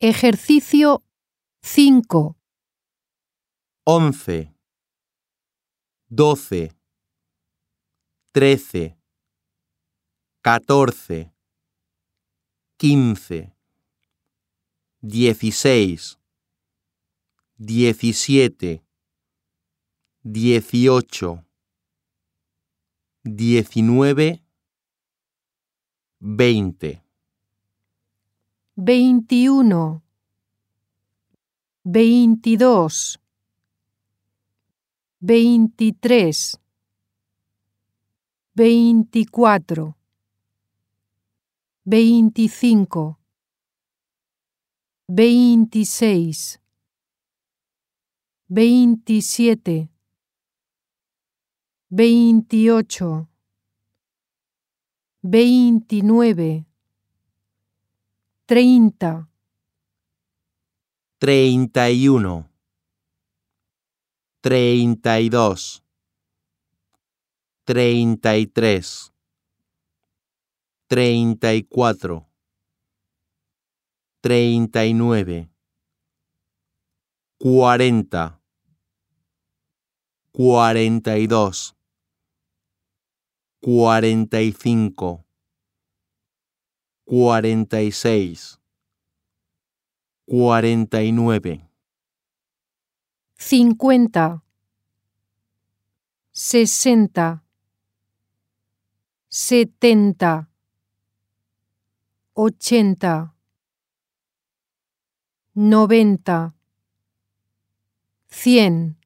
Ejercicio 5, 11, 12, 13, 14, 15, 16, 17, 18, 19, 20, 21, 22, 23, 24, 25, 26, 27, 28, 29, 30, 31, 32, 33, 34, 39, 40, 42, 45, 46, 49, 50, 60, 70, 80, 90, 100.